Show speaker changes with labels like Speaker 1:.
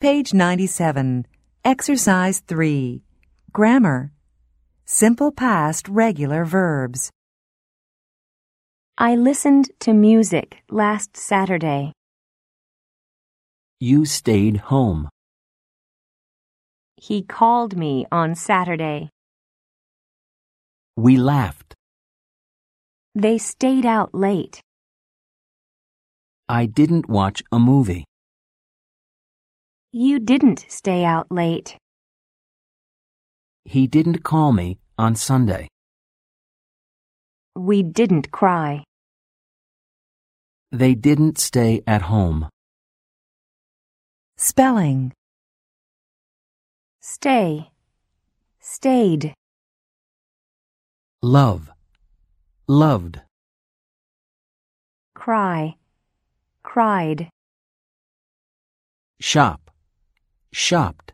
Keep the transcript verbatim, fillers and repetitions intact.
Speaker 1: Page ninety-seven. Exercise three. Grammar. Simple past regular verbs.
Speaker 2: I listened to music last Saturday.
Speaker 3: You stayed home.
Speaker 2: He called me on Saturday.
Speaker 3: We laughed.
Speaker 2: They stayed out late.
Speaker 3: I didn't watch a movie.
Speaker 2: You didn't stay out late.
Speaker 3: He didn't call me on Sunday.
Speaker 2: We didn't cry.
Speaker 3: They didn't stay at home.
Speaker 1: Spelling.
Speaker 2: Stay. Stayed.
Speaker 3: Love. Loved.
Speaker 2: Cry. Cried.
Speaker 3: Shop. Shopped.